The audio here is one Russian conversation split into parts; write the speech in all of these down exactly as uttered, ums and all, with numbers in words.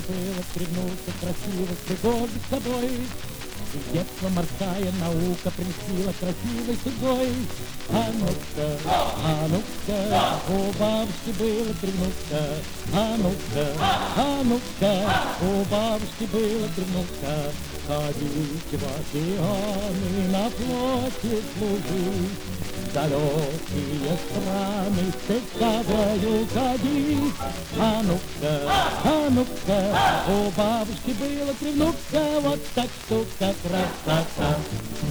было, кривнулся красиво, кругом с собой. С детства морская наука прельстила красивой тугой. А ну-ка, а ну-ка, у бабушки было кривнуться. А ну-ка, а ну-ка, у бабушки было кривнуться. Ходить в океаны на флоте служить, далекие страны цикадою ходить. А ну-ка, а ну-ка, у бабушки было кривнуться. Вот так штука, красота.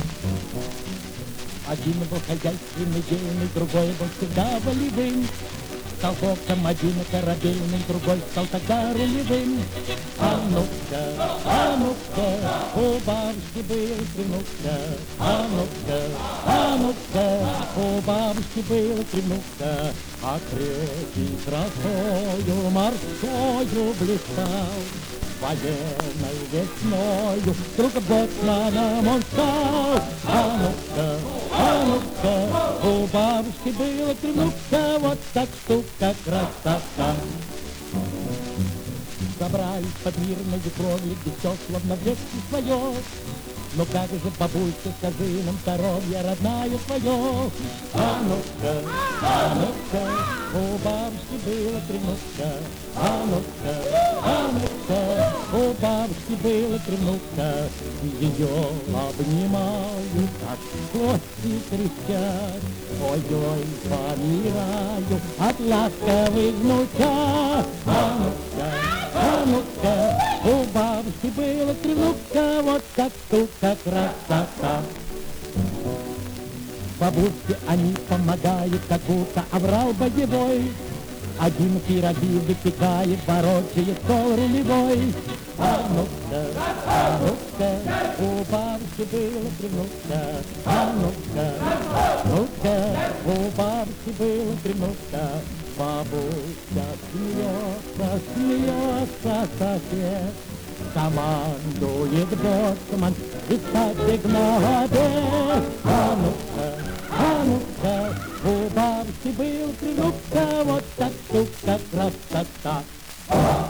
Один был хозяйственный, дельный, другой был всегда волевым. Стал боком один корабельным, другой стал тогда рулевым. А ну-ка, а ну-ка, у бабушки было кривнуться. А ну-ка, а ну-ка, у бабушки было кривнуться. А третий красою морскою блистал. Военной весною вдруг боцманом он стал. А ну-ка, а ну-ка, у бабушки было кривнуться. Вот так штука, красота. Собрались под мирной кровью, где все словно в детстве свое. Ну как же, бабулька, скажи нам здоровье родная твое. А ну-ка, а ну-ка, у бабушки было кривнуться. А ну-ка, а ну-ка, у бабушки было кривнуться. Ее обнимаю, как кости трещат. Ой-ой, помираю от ласковых внучат. А ну-ка, а ну-ка, у бабушки было кривнуться. Вот так штука, красота. Бабушке они помогают, как будто оврал боевой. Один пироги выпекает, ворочает стол рулевой. А ну-ка, а ну-ка, у бабушки было кривнуться. А ну-ка, ну-ка, у бабушки было кривнуться. Бабуся смеется, смеется сосед. Командует боцман, и статик молодец. А ну-ка, а ну-ка, у бабушки был кривнуться. Вот так штука, красота.